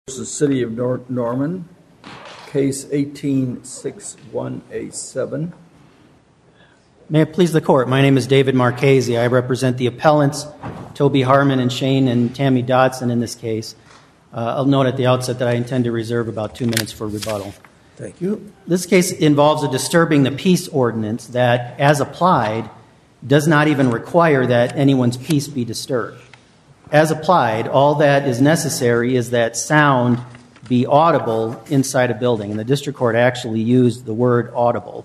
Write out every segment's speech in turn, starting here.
The City of Norman, case 18-6187. May it please the court, my name is David Marchese. I represent the appellants Toby Harmon and Shane and Tammy Dodson in this case. I'll note at the outset that I intend to reserve about 2 minutes for rebuttal. Thank you. This case involves a disturbing the peace ordinance that, as applied, does not even require that anyone's peace be disturbed. As applied, all that is necessary is that sound be audible inside a building. And the district court actually used the word audible.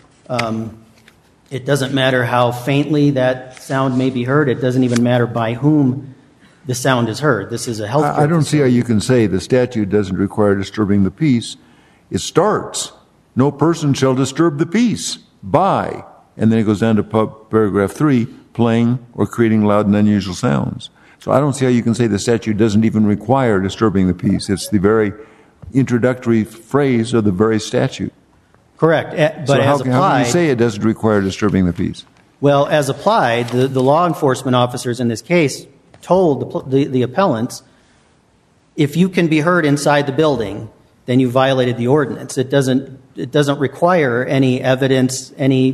It doesn't matter how faintly that sound may be heard. It doesn't even matter by whom the sound is heard. This is a health care I don't see how you can say the statute doesn't require disturbing the peace. It starts, no person shall disturb the peace by, and then it goes down to paragraph 3, playing or creating loud and unusual sounds. So I don't see how you can say the statute doesn't even require disturbing the peace. It's the very introductory phrase of the very statute. Correct. But so as applied, how can you say it doesn't require disturbing the peace? Well, as applied, the law enforcement officers in this case told the appellants, if you can be heard inside the building, then you violated the ordinance. It doesn't require any evidence,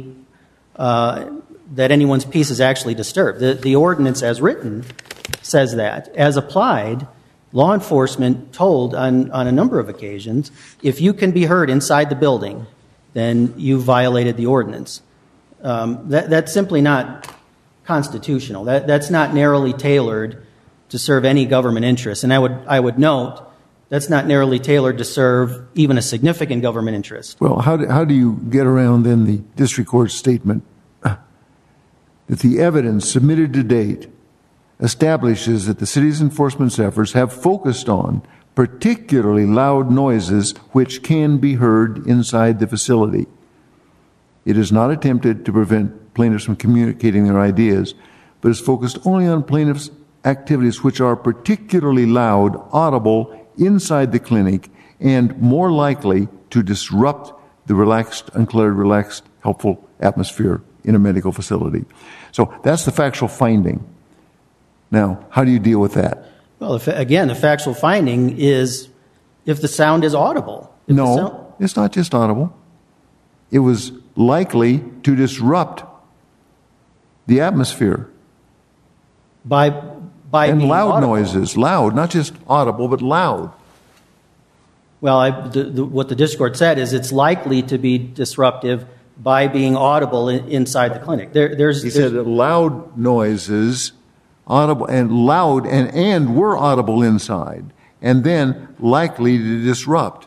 that anyone's peace is actually disturbed. The ordinance as written says that. As applied, law enforcement told on a number of occasions, if you can be heard inside the building, then you violated the ordinance. That's simply not constitutional. That's not narrowly tailored to serve any government interest. And I would note, that's not narrowly tailored to serve even a significant government interest. Well, how do you get around then the district court's statement that the evidence submitted to date establishes that the city's enforcement efforts have focused on particularly loud noises which can be heard inside the facility. It is not attempted to prevent plaintiffs from communicating their ideas, but is focused only on plaintiffs' activities which are particularly loud, audible inside the clinic, and more likely to disrupt the relaxed, uncluttered, relaxed, helpful atmosphere in a medical facility. So that's the factual finding. Now, how do you deal with that? Well, again, the factual finding is if the sound is audible. No, it's not just audible. It was likely to disrupt the atmosphere. By and loud audible. Noises, loud, not just audible, but loud. Well, what the district court said is it's likely to be disruptive by being audible inside the clinic. He said that loud noises, audible and loud and were audible inside, and then likely to disrupt.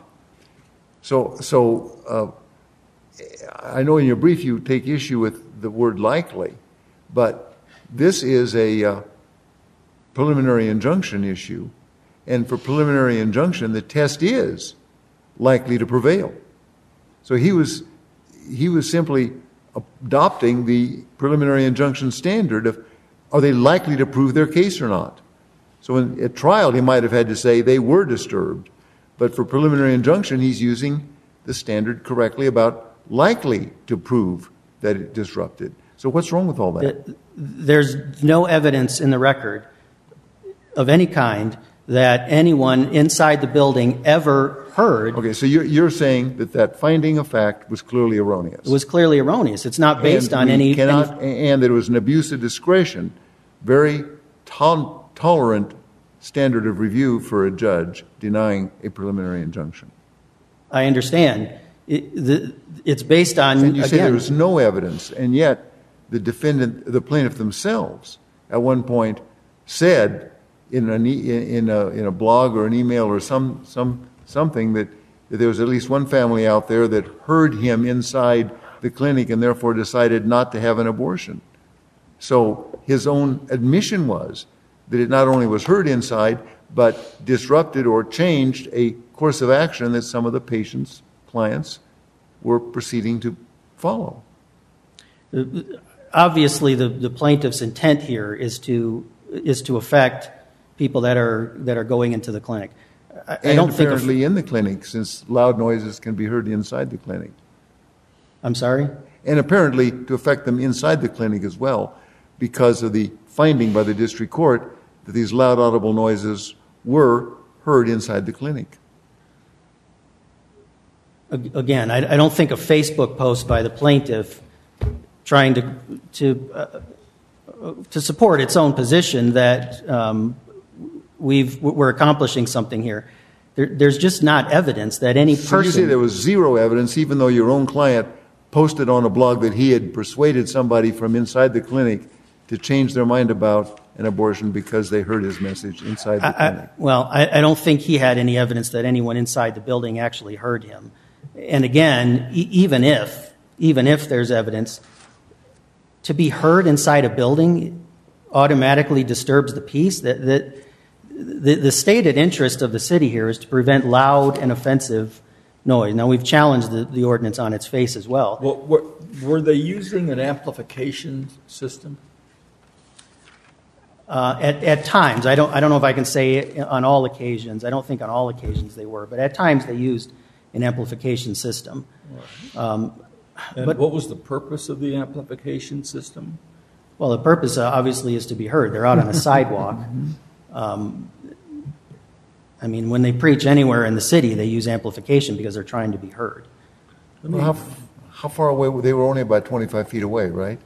So I know in your brief you take issue with the word likely, but this is a preliminary injunction issue, and for preliminary injunction, the test is likely to prevail. So he was simply adopting the preliminary injunction standard of, are they likely to prove their case or not? So at trial, he might have had to say they were disturbed. But for preliminary injunction, he's using the standard correctly about likely to prove that it disrupted. So what's wrong with all that? There's no evidence in the record of any kind that anyone inside the building ever heard. Okay, so you're saying that finding of fact was clearly erroneous. It was clearly erroneous. It's not based on any... And that it was an abuse of discretion, very tolerant standard of review for a judge denying a preliminary injunction. I understand. It's based on... And you say there was no evidence, and yet the plaintiff themselves at one point said in a blog or an email or something that there was at least one family out there that heard him inside the clinic and therefore decided not to have an abortion. So his own admission was that it not only was heard inside, but disrupted or changed a course of action that some of the patients, clients, were proceeding to follow. Obviously, the plaintiff's intent here is to affect people that are going into the clinic. And apparently in the clinic, since loud noises can be heard inside the clinic. I'm sorry? And apparently to affect them inside the clinic as well, because of the finding by the district court that these loud audible noises were heard inside the clinic. Again, I don't think a Facebook post by the plaintiff trying to support its own position that we're accomplishing something here. There's just not evidence that any person... So you say there was zero evidence, even though your own client posted on a blog that he had persuaded somebody from inside the clinic to change their mind about an abortion because they heard his message inside the clinic. I don't think he had any evidence that anyone inside the building actually heard him. And again, even if there's evidence, to be heard inside a building automatically disturbs the peace. The stated interest of the city here is to prevent loud and offensive noise. Now, we've challenged the ordinance on its face as well. Were they using an amplification system? At times. I don't know if I can say on all occasions. I don't think on all occasions they were. But at times they used an amplification system. And what was the purpose of the amplification system? Well, the purpose obviously is to be heard. They're out on a sidewalk. I mean, when they preach anywhere in the city, they use amplification because they're trying to be heard. Well, how far away? They were only about 25 feet away, right?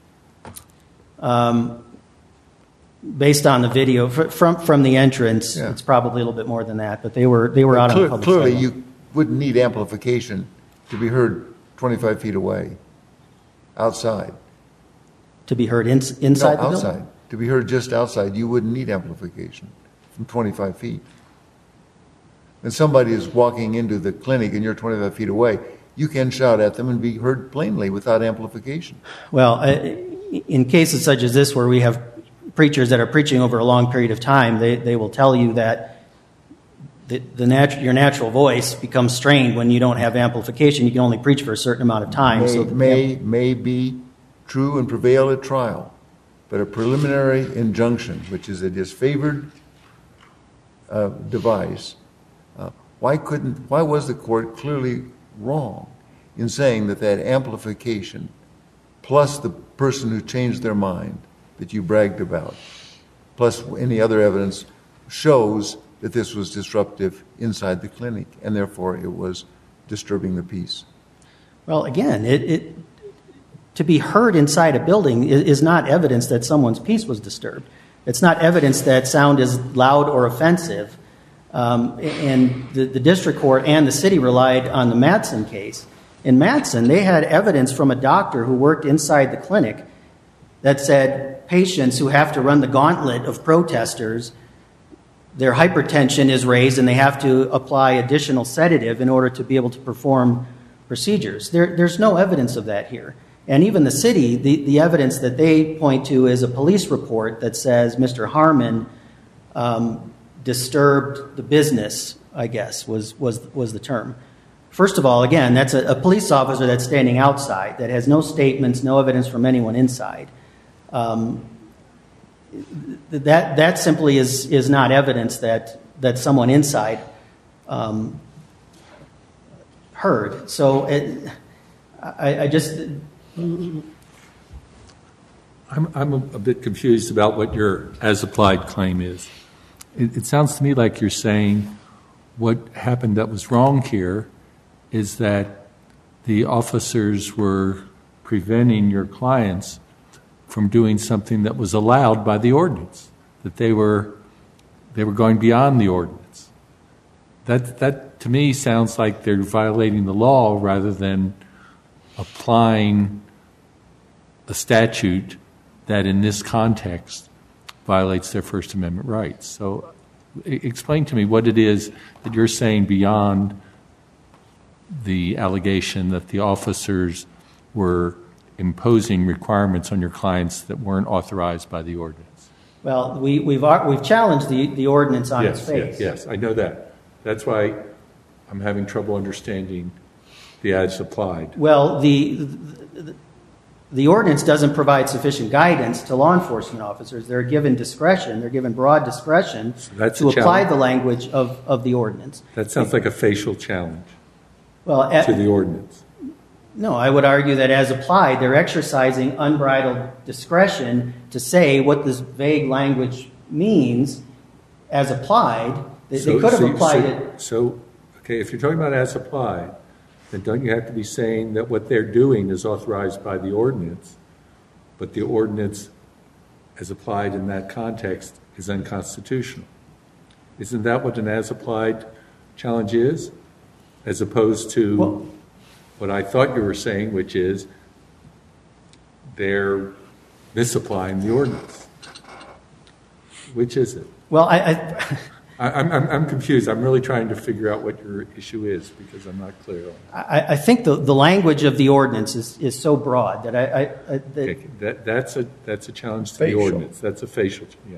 Based on the video from the entrance, It's probably a little bit more than that. But they were out on the public clearly, sidewalk. you wouldn't need amplification to be heard 25 feet away, outside. To be heard inside the building? Outside. To be heard just outside, you wouldn't need amplification from 25 feet. And somebody is walking into the clinic and you're 25 feet away, you can shout at them and be heard plainly without amplification. Well, in cases such as this where we have preachers that are preaching over a long period of time, they will tell you that your natural voice becomes strained when you don't have amplification. You can only preach for a certain amount of time. May be true and prevail at trial, but a preliminary injunction, which is a disfavored device, why was the court clearly wrong in saying that amplification plus the person who changed their mind that you bragged about, plus any other evidence, shows that this was disruptive inside the clinic, and therefore it was disturbing the peace? Well, again, to be heard inside a building is not evidence that someone's peace was disturbed. It's not evidence that sound is loud or offensive. And the district court and the city relied on the Madsen case. In Madsen, they had evidence from a doctor who worked inside the clinic that said patients who have to run the gauntlet of protesters, their hypertension is raised and they have to apply additional sedative in order to be able to perform procedures. There's no evidence of that here. And even the city, the evidence that they point to is a police report that says Mr. Harmon disturbed the business, I guess, was the term. First of all, again, that's a police officer that's standing outside that has no statements, no evidence from anyone inside. That simply is not evidence that someone inside heard. So I just... I'm a bit confused about what your as-applied claim is. It sounds to me like you're saying what happened that was wrong here is that the officers were preventing your clients from doing something that was allowed by the ordinance, that they were going beyond the ordinance. That to me sounds like they're violating the law rather than applying a statute that in this context violates their First Amendment rights. So explain to me what it is that you're saying beyond the allegation that the officers were imposing requirements on your clients that weren't authorized by the ordinance. Well, we've challenged the ordinance on its face. Yes, I know that. That's why I'm having trouble understanding the as applied. Well, the ordinance doesn't provide sufficient guidance to law enforcement officers. They're given discretion. They're given broad discretion to apply the language of the ordinance. That sounds like a facial challenge to the ordinance. No, I would argue that as applied, they're exercising unbridled discretion to say what this vague language means as applied They could have applied it. So, okay, if you're talking about as applied, then don't you have to be saying that what they're doing is authorized by the ordinance, but the ordinance as applied in that context is unconstitutional? Isn't that what an as applied challenge is? As opposed to what I thought you were saying, which is they're misapplying the ordinance. Which is it? Well, I'm confused. I'm really trying to figure out what your issue is because I'm not clear on it. I think the language of the ordinance is so broad that that's a challenge to the ordinance. That's a facial. Yes.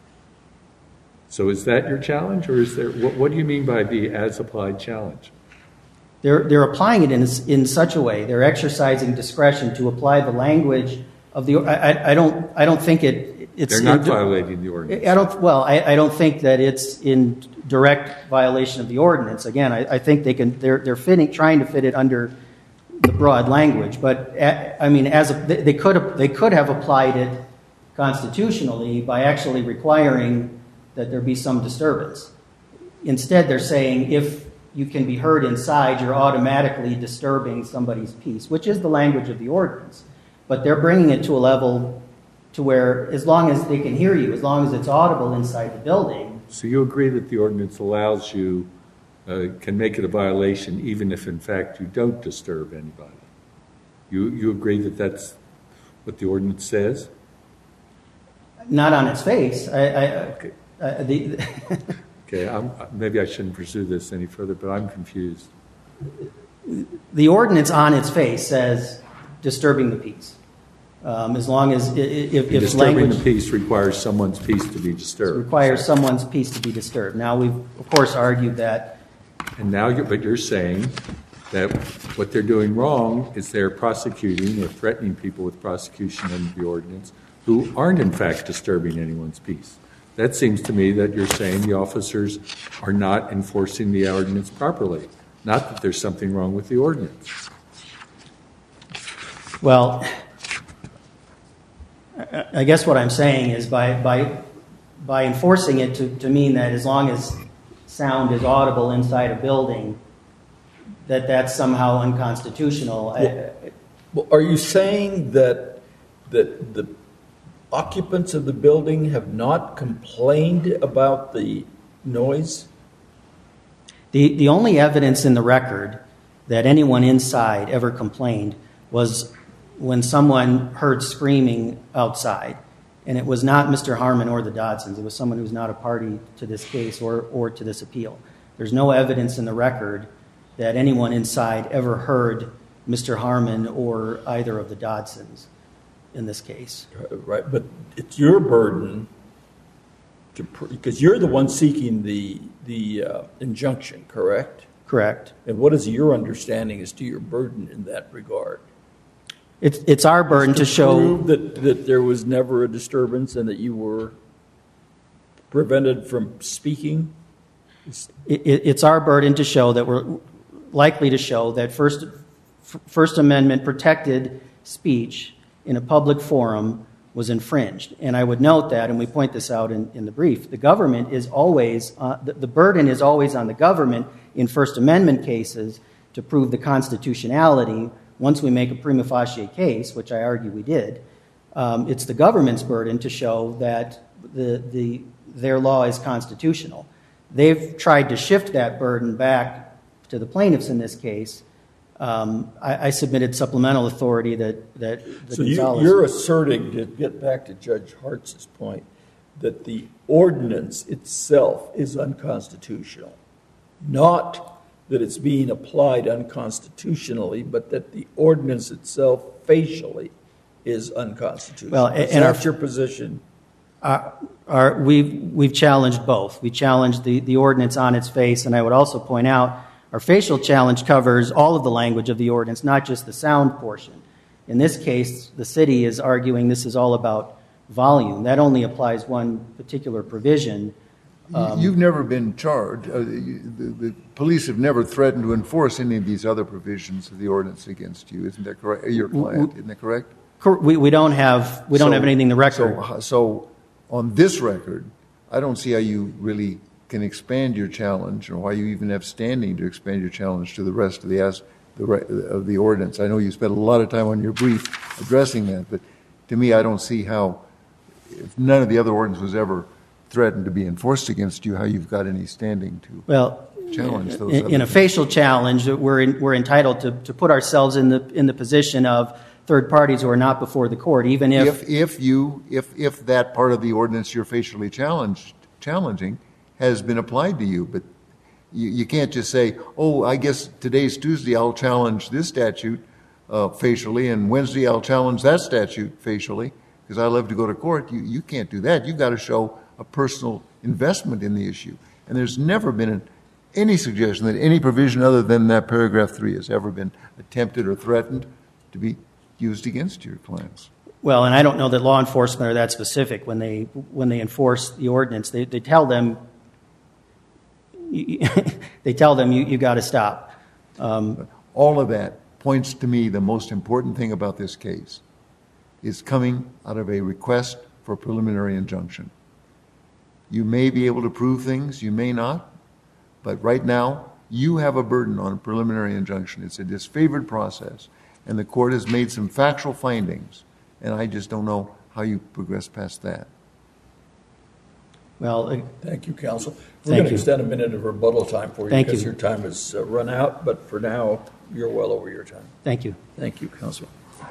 So is that your challenge, or is there? What do you mean by the as applied challenge? They're applying it in such a way. They're exercising discretion to apply the language of the. I don't think it's. They're not violating the ordinance. I don't think that it's in direct violation of the ordinance. Again, I think they're trying to fit it under the broad language. But I mean, they could have applied it constitutionally by actually requiring that there be some disturbance. Instead, they're saying if you can be heard inside, you're automatically disturbing somebody's peace, which is the language of the ordinance. But they're bringing it to a level to where as long as they can hear you, as long as it's audible inside the building. So you agree that the ordinance allows you, can make it a violation even if in fact you don't disturb anybody? You agree that that's what the ordinance says? Not on its face. Okay. Okay, maybe I shouldn't pursue this any further, but I'm confused. The ordinance on its face says disturbing the peace. As long as if disturbing the peace requires someone's peace to be disturbed. Requires someone's peace to be disturbed. Now we've of course argued that. And now, but you're saying that what they're doing wrong is they're prosecuting or threatening people with prosecution under the ordinance who aren't in fact disturbing anyone's peace. That seems to me that you're saying the officers are not enforcing the ordinance properly, not that there's something wrong with the ordinance. Well, I guess what I'm saying is by enforcing it to mean that as long as sound is audible inside a building, that's somehow unconstitutional. Well, are you saying that the occupants of the building have not complained about the noise? The only evidence in the record that anyone inside ever complained was when someone heard screaming outside. And it was not Mr. Harmon or the Dodsons. It was someone who's not a party to this case or to this appeal. There's no evidence in the record that anyone inside ever heard Mr. Harmon or either of the Dodsons in this case. Right, but it's your burden because you're the one seeking the injunction, correct? Correct. And what is your understanding as to your burden in that regard? It's our burden to show that there was never a disturbance and that you were prevented from speaking? It's our burden to show that we're likely to show that First Amendment protected speech in a public forum was infringed. And I would note that, and we point this out in the brief, the government is always, the burden is always on the government in First Amendment cases to prove the constitutionality. Once we make a prima facie case, which I argue we did, it's the government's burden to show that their law is constitutional. They've tried to shift that burden back to the plaintiffs in this case. I submitted supplemental authority that so you're asserting, to get back to Judge Hartz's point, that the ordinance itself is unconstitutional, not that it's being applied unconstitutionally, but that the ordinance itself facially is unconstitutional. Well, is that your position? We've challenged both. We challenged the ordinance on its face, and I would also point out our facial challenge covers all of the language of the ordinance, not just the sound portion. In this case, the city is arguing this is all about volume. That only applies one particular provision. You've never been charged. The police have never threatened to enforce any of these other provisions of the ordinance against you. Isn't that correct? Your client, isn't that correct? We don't have anything in the record. So on this record, I don't see how you really can expand your challenge, or why you even have standing to expand your challenge to the rest of the ordinance. I know you spent a lot of time on your brief addressing that, but to me, I don't see how, if none of the other ordinance was ever threatened to be enforced against you, how you've got any standing to challenge those. In a facial challenge, we're entitled to put ourselves in the position of third parties who are not before the court, even if that part of the ordinance you're facially challenging has been applied to you. But you can't just say, oh, I guess today's Tuesday, I'll challenge this statute facially, and Wednesday I'll challenge that statute facially, because I love to go to court. You can't do that. You've got to show a personal investment in the issue. And there's never been any suggestion that any provision other than that paragraph 3 has ever been attempted or threatened to be used against your clients. Well, and I don't know that law enforcement are that specific when they enforce the ordinance. They tell them you got to stop. All of that points to me the most important thing about this case is coming out of a request for a preliminary injunction. You may be able to prove things, you may not, but right now you have a burden on a preliminary injunction. It's a disfavored process, and the court has made some factual findings, and I just don't know how you progress past that. Well, thank you, counsel. We're going to extend a minute of rebuttal time for you because your time has run out, but for now, you're well over your time. Thank you. Thank you, counsel.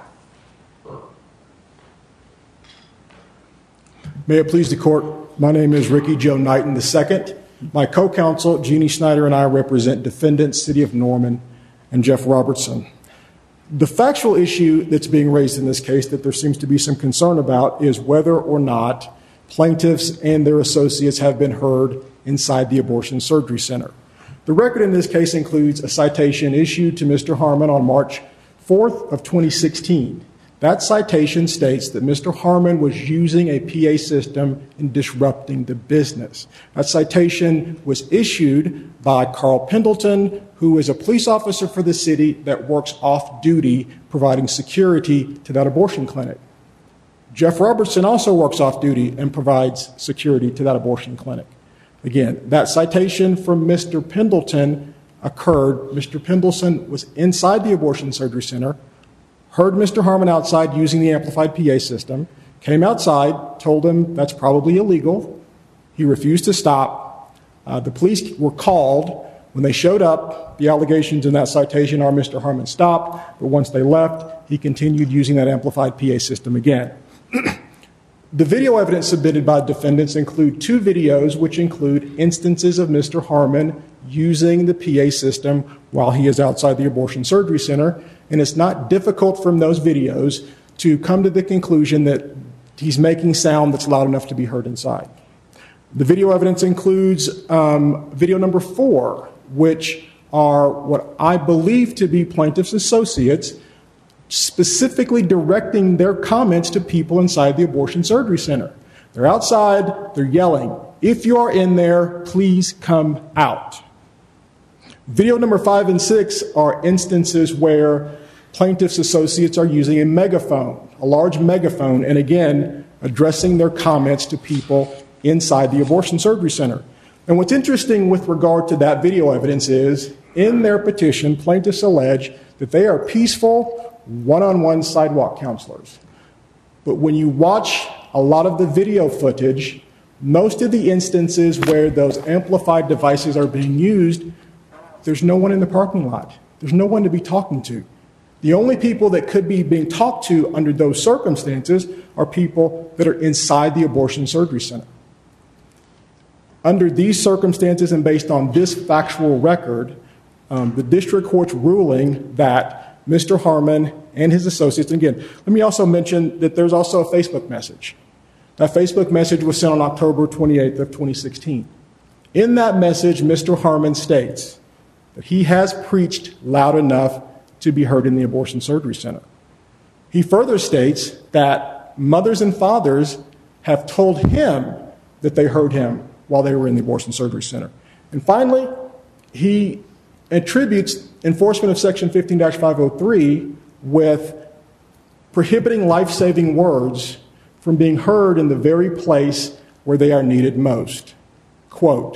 May it please the court, my name is Ricky Joe Knighton II. My co-counsel, Jeannie Snyder, and I represent defendants, City of Norman, and Jeff Robertson. The factual issue that's being raised in this case that there seems to be some concern about is whether or not plaintiffs and their associates have been heard inside the abortion surgery center. The record in this case includes a citation issued to Mr. Harmon on March 4th of 2016. That citation states that Mr. Harmon was using a PA system and disrupting the business. That citation was issued by Carl Pendleton, who is a police officer for the city that works off-duty providing security to that abortion clinic. Jeff Robertson also works off-duty and provides security to that abortion clinic. Again, that citation from Mr. Pendleton occurred. Mr. Pendleton was inside the abortion surgery center, heard Mr. Harmon outside using the amplified PA system, came outside, told him that's probably illegal. He refused to stop. The police were called. When they showed up, the allegations in that citation are Mr. Harmon stopped, but once they left, he continued using that amplified PA system again. The video evidence submitted by defendants include 2 videos, which include instances of Mr. Harmon using the PA system while he is outside the abortion surgery center, and it's not difficult from those videos to come to the conclusion that he's making sound that's loud enough to be heard inside. The video evidence includes video number 4, which are what I believe to be plaintiff's associates specifically directing their comments to people inside the abortion surgery center. They're outside, they're yelling, "If you are in there, please come out." Video number 5 and 6 are instances where plaintiff's associates are using a megaphone, a large megaphone, and again, addressing their comments to people inside the abortion surgery center. And what's interesting with regard to that video evidence is, in their petition, plaintiffs allege that they are peaceful, one-on-one sidewalk counselors. But when you watch a lot of the video footage, most of the instances where those amplified devices are being used, there's no one in the parking lot. There's no one to be talking to. The only people that could be being talked to under those circumstances are people that are inside the abortion surgery center. Under these circumstances and based on this factual record, the district court's ruling that Mr. Harmon and his associates, and again, let me also mention that there's also a Facebook message. That Facebook message was sent on October 28th of 2016. In that message, Mr. Harmon states that he has preached loud enough to be heard in the abortion surgery center. He further states that mothers and fathers have told him that they heard him while they were in the abortion surgery center. And finally, he attributes enforcement of Section 15-503 with prohibiting life-saving words from being heard in the very place where they are needed most. Quote,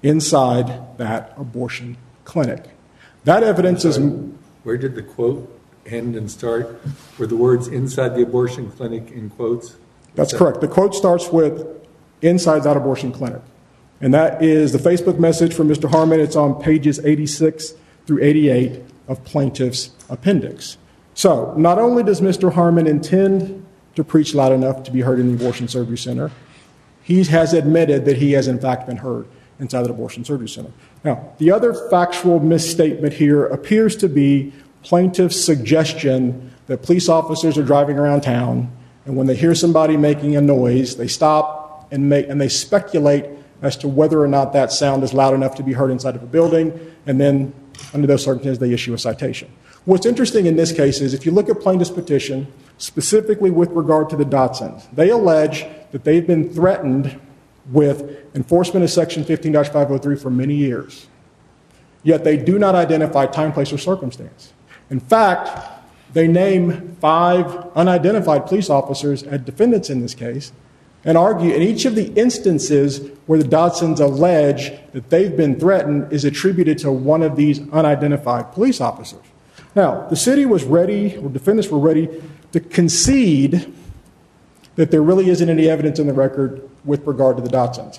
inside that abortion clinic. That evidence is... Where did the quote end and start? Were the words inside the abortion clinic in quotes? That's correct. The quote starts with inside that abortion clinic. And that is the Facebook message from Mr. Harmon. It's on pages 86 through 88 of plaintiff's appendix. So not only does Mr. Harmon intend to preach loud enough to be heard in the abortion surgery center, he has admitted that he has in fact been heard inside the abortion surgery center. Now, the other factual misstatement here appears to be plaintiff's suggestion that police officers are driving around town, and when they hear somebody making a noise, they stop and they speculate as to whether or not that sound is loud enough to be heard inside of a building, and then under those circumstances they issue a citation. What's interesting in this case is if you look at plaintiff's petition, specifically with regard to the Dotsons, they allege that they've been threatened with enforcement of Section 15-503 for many years. Yet they do not identify time, place, or circumstance. In fact, they name 5 unidentified police officers as defendants in this case and argue in each of the instances where the Dotsons allege that they've been threatened is attributed to one of these unidentified police officers. Now, the city was ready, or defendants were ready, to concede that there really isn't any evidence in the record with regard to the Dotsons.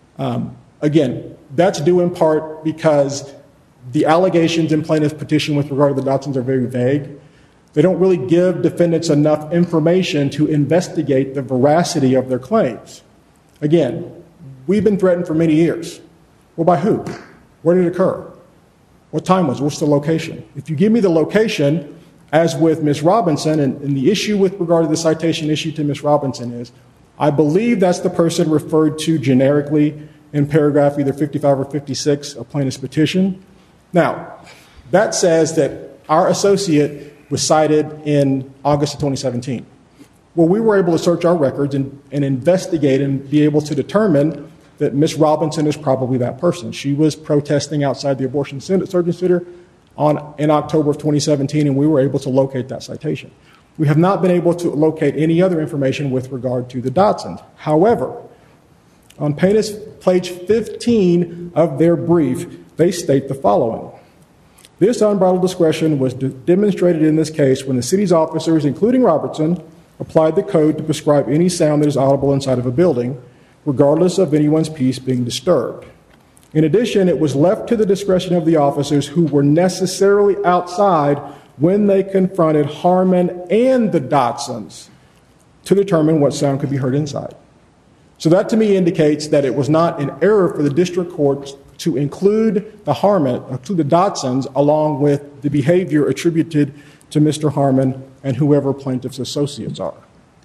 Again, that's due in part because the allegations in plaintiff's petition with regard to the Dotsons are very vague. They don't really give defendants enough information to investigate the veracity of their claims. Again, we've been threatened for many years. Well, by who? Where did it occur? What time was it? What's the location? If you give me the location, as with Ms. Robinson, and the issue with regard to the citation issue to Ms. Robinson is, I believe that's the person referred to generically in paragraph either 55 or 56 of plaintiff's petition. Now, that says that our associate was cited in August of 2017. Well, we were able to search our records and investigate and be able to determine that Ms. Robinson is probably that person. She was protesting outside the abortion surgery center in October of 2017, and we were able to locate that citation. We have not been able to locate any other information with regard to the Dotsons. However, on plaintiff's page 15 of their brief, they state the following. This unbridled discretion was demonstrated in this case when the city's officers, including Robertson, applied the code to prescribe any sound that is audible inside of a building, regardless of anyone's peace being disturbed. In addition, it was left to the discretion of the officers who were necessarily outside when they confronted Harmon and the Dotsons to determine what sound could be heard inside. So that to me indicates that it was not an error for the district court to include the Dotsons along with the behavior attributed to Mr. Harmon and whoever plaintiff's associates are.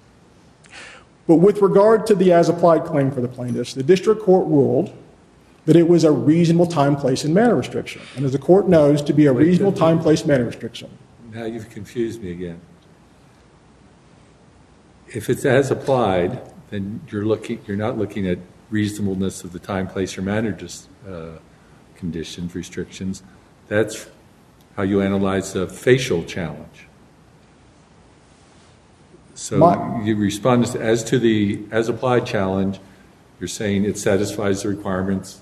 But with regard to the as-applied claim for the plaintiffs, the district court ruled that it was a reasonable time, place, and manner restriction. And as the court knows, to be a reasonable time, place, manner restriction. Now you've confused me again. If it's as applied, then you're not looking at reasonableness of the time, place, or manner conditions, restrictions. That's how you analyze a facial challenge. So you respond as to the as-applied challenge, you're saying it satisfies the requirements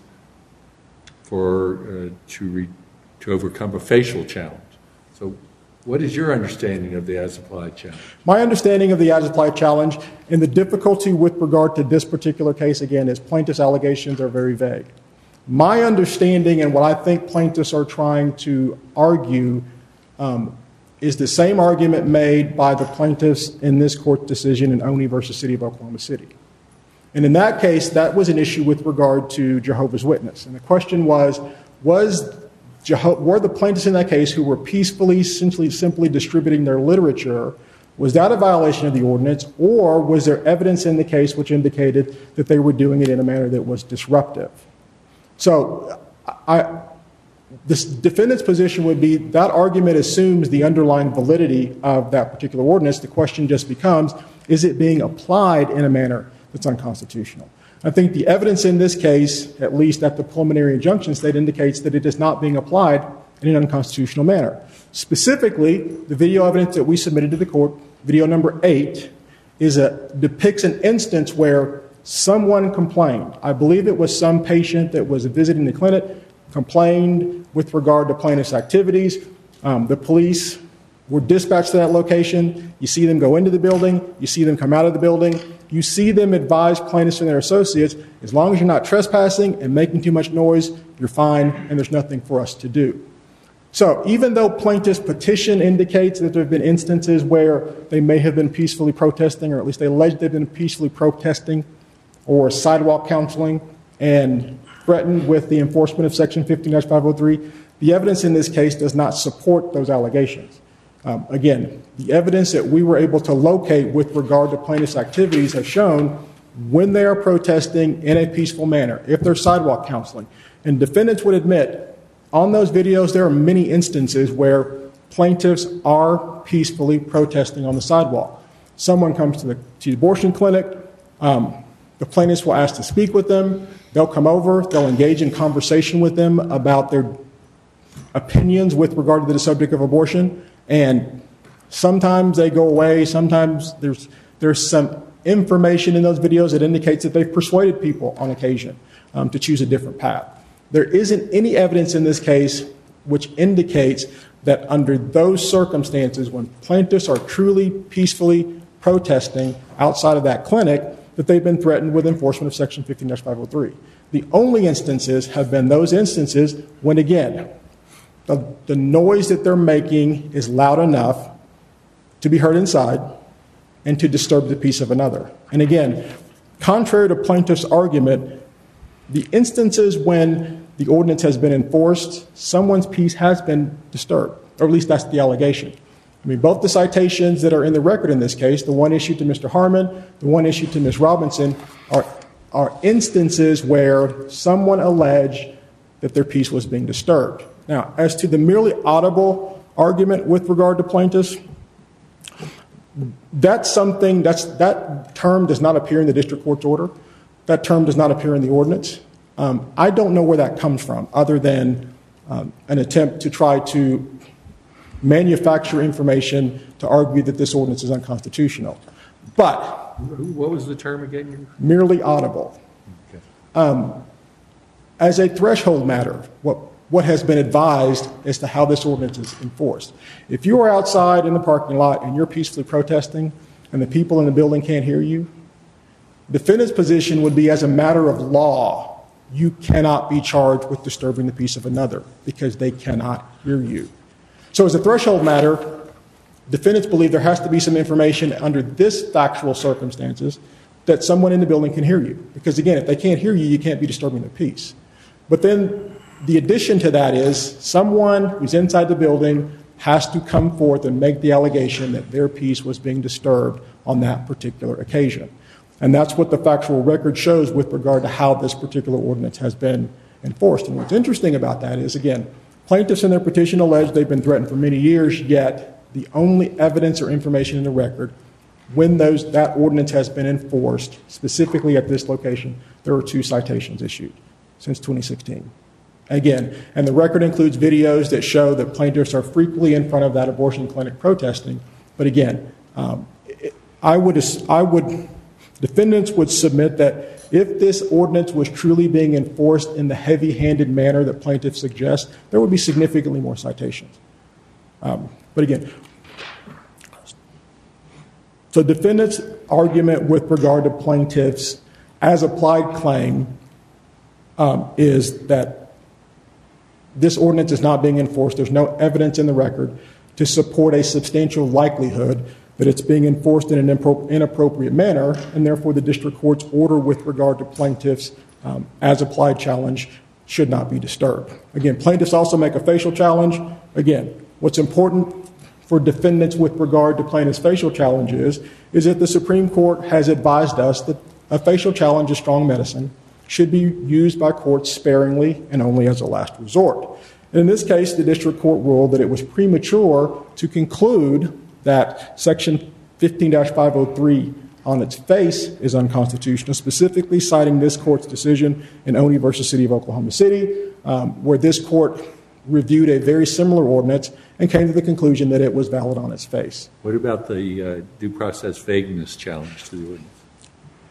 to overcome a facial challenge. So what is your understanding of the as-applied challenge? My understanding of the as-applied challenge and the difficulty with regard to this particular case, again, is plaintiff's allegations are very vague. My understanding and what I think plaintiffs are trying to argue is the same argument made by the plaintiffs in this court decision in Oney versus City of Oklahoma City. And in that case, that was an issue with regard to Jehovah's Witness. And the question was were the plaintiffs in that case who were peacefully, simply distributing their literature, was that a violation of the ordinance, or was there evidence in the case which indicated that they were doing it in a manner that was disruptive? So this defendant's position would be that argument assumes the underlying validity of that particular ordinance. The question just becomes, is it being applied in a manner that's unconstitutional? I think the evidence in this case, at least at the preliminary injunction state, indicates that it is not being applied in an unconstitutional manner. Specifically, the video evidence that we submitted to the court, video number 8, depicts an instance where someone complained. I believe it was some patient that was visiting the clinic, complained with regard to plaintiff's activities. The police were dispatched to that location. You see them go into the building. You see them come out of the building. You see them advise plaintiffs and their associates, as long as you're not trespassing and making too much noise, you're fine, and there's nothing for us to do. So even though plaintiff's petition indicates that there have been instances where they may have been peacefully protesting, or at least they allege they've been peacefully protesting or sidewalk counseling and threatened with the enforcement of Section 15-503, the evidence in this case does not support those allegations. Again, the evidence that we were able to locate with regard to plaintiff's activities has shown when they are protesting in a peaceful manner, if they're sidewalk counseling. And defendants would admit, on those videos, there are many instances where plaintiffs are peacefully protesting on the sidewalk. Someone comes to the abortion clinic, the plaintiffs will ask to speak with them, they'll come over, they'll engage in conversation with them about their opinions with regard to the subject of abortion, and sometimes they go away, sometimes there's some information in those videos that indicates that they've persuaded people on occasion to choose a different path. There isn't any evidence in this case which indicates that under those circumstances, when plaintiffs are truly peacefully protesting outside of that clinic, that they've been threatened with enforcement of Section 15-503. The only instances have been those instances when, again, the noise that they're making is loud enough to be heard inside and to disturb the peace of another. And again, contrary to plaintiff's argument, the instances when the ordinance has been enforced, someone's peace has been disturbed, or at least that's the allegation. I mean, both the citations that are in the record in this case, the one issued to Mr. Harmon, the one issued to Ms. Robinson, are instances where someone alleged that their peace was being disturbed. Now, as to the merely audible argument with regard to plaintiffs, that term does not appear in the district court's order. That term does not appear in the ordinance. I don't know where that comes from, other than an attempt to try to manufacture information to argue that this ordinance is unconstitutional. But what was the term again? Merely audible. Okay. As a threshold matter, what has been advised as to how this ordinance is enforced. If you are outside in the parking lot and you're peacefully protesting and the people in the building can't hear you, the defendant's position would be, as a matter of law, you cannot be charged with disturbing the peace of another because they cannot hear you. So as a threshold matter, defendants believe there has to be some information under this factual circumstances that someone in the building can hear you. Because again, if they can't hear you, you can't be disturbing their peace. But then the addition to that is someone who's inside the building has to come forth and make the allegation that their peace was being disturbed on that particular occasion. And that's what the factual record shows with regard to how this particular ordinance has been enforced. And what's interesting about that is, again, plaintiffs in their petition allege they've been threatened for many years, yet the only evidence or information in the record when that ordinance has been enforced, specifically at this location, there are 2 citations issued since 2016. Again, and the record includes videos that show that plaintiffs are frequently in front of that abortion clinic protesting. But again, defendants would submit that if this ordinance was truly being enforced in the heavy-handed manner that plaintiffs suggest, there would be significantly more citations. But again, so defendants' argument with regard to plaintiffs' as applied claim is that this ordinance is not being enforced. There's no evidence in the record to support a substantial likelihood that it's being enforced in an inappropriate manner, and therefore the district court's order with regard to plaintiffs' as applied challenge should not be disturbed. Again, plaintiffs also make a facial challenge. Again, what's important for defendants with regard to plaintiffs' facial challenge is that the Supreme Court has advised us that a facial challenge is strong medicine, should be used by courts sparingly and only as a last resort. And in this case, the district court ruled that it was premature to conclude that Section 15-503 on its face is unconstitutional, specifically citing this court's decision in Oney v. City of Oklahoma City, where this court reviewed a very similar ordinance and came to the conclusion that it was valid on its face. What about the due process vagueness challenge to the ordinance?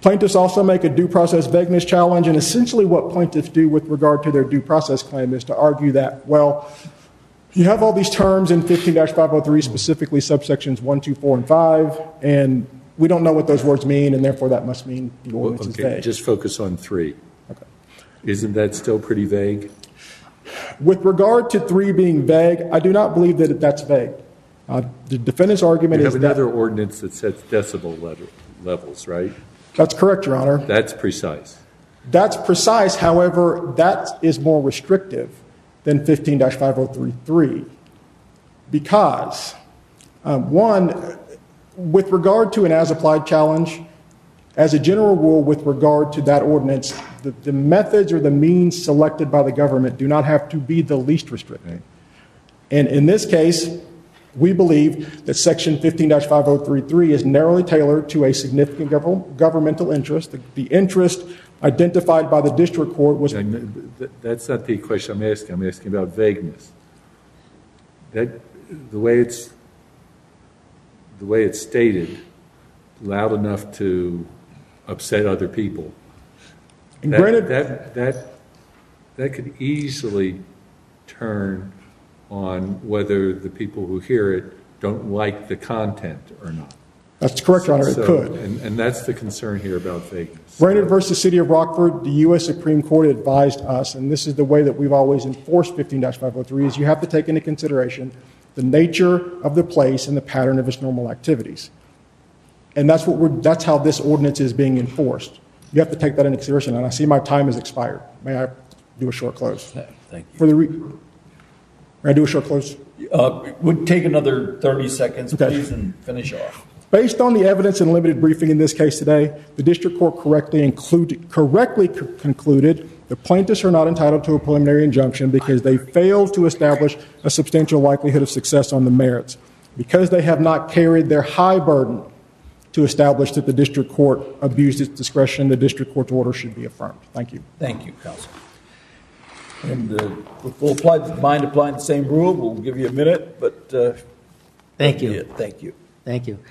Plaintiffs also make a due process vagueness challenge, and essentially what plaintiffs do with regard to their due process claim is to argue that, well, you have all these terms in 15-503, specifically subsections 1, 2, 4, and 5, and we don't know what those words mean, and therefore that must mean the ordinance is vague. Just focus on 3. Okay. Isn't that still pretty vague? With regard to 3 being vague, I do not believe that that's vague. The defendant's argument is that... You have another ordinance that sets decibel levels, right? That's correct, Your Honor. That's precise. That's precise. However, that is more restrictive than 15-503.3 because, one, with regard to an as-applied challenge, as a general rule with regard to that ordinance, the methods or the means selected by the government do not have to be the least restrictive. And in this case, we believe that Section 15-503.3 is narrowly tailored to a significant governmental interest. The interest identified by the district court was... That's not the question I'm asking. I'm asking about vagueness. The way it's stated, loud enough to upset other people. And granted, that could easily turn on whether the people who hear it don't like the content or not. That's correct, Your Honor. It could. And that's the concern here about vagueness. Brainerd v. City of Rockford, the U.S. Supreme Court advised us, and this is the way that we've always enforced 15-503, is you have to take into consideration the nature of the place and the pattern of its normal activities. And that's how this ordinance is being enforced. You have to take that into consideration. And I see my time has expired. May I do a short close? Thank you. May I do a short close? Would take another 30 seconds, Okay. please, and finish off. Based on the evidence and limited briefing in this case today, the district court correctly concluded the plaintiffs are not entitled to a preliminary injunction because they failed to establish a substantial likelihood of success on the merits. Because they have not carried their high burden to establish that the district court abused its discretion, the district court's order should be affirmed. Thank you. Thank you, counsel. And if we'll mind applying the same rule, we'll give you a minute, but... Thank you. Thank you. Thank you.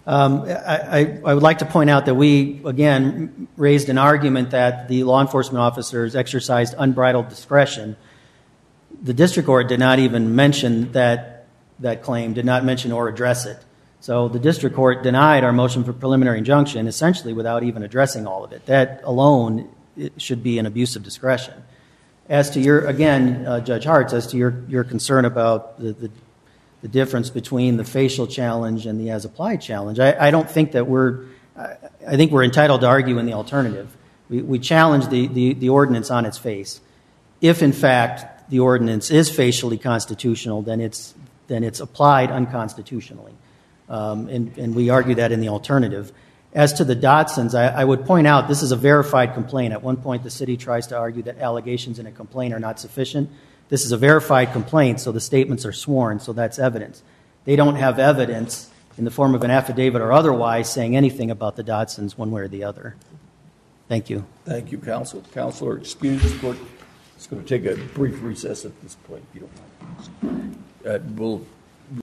I would like to point out that we, again, raised an argument that the law enforcement officers exercised unbridled discretion. The district court did not even mention that claim, did not mention or address it. So the district court denied our motion for preliminary injunction essentially without even addressing all of it. That alone should be an abuse of discretion. As to your, again, Judge Hartz, as to your concern about the difference between the facial challenge and the as-applied challenge, I don't think that I think we're entitled to argue in the alternative. We challenge the ordinance on its face. If, in fact, the ordinance is facially constitutional, then it's applied unconstitutionally. And we argue that in the alternative. As to the Dodsons, I would point out this is a verified complaint. At one point, the city tries to argue that allegations in a complaint are not sufficient. This is a verified complaint, so the statements are sworn, so that's evidence. They don't have evidence in the form of an affidavit or otherwise saying anything about the Dodsons one way or the other. Thank you. Thank you, counsel. Counselor, excuse the court. It's going to take a brief recess at this point, if you don't mind. We'll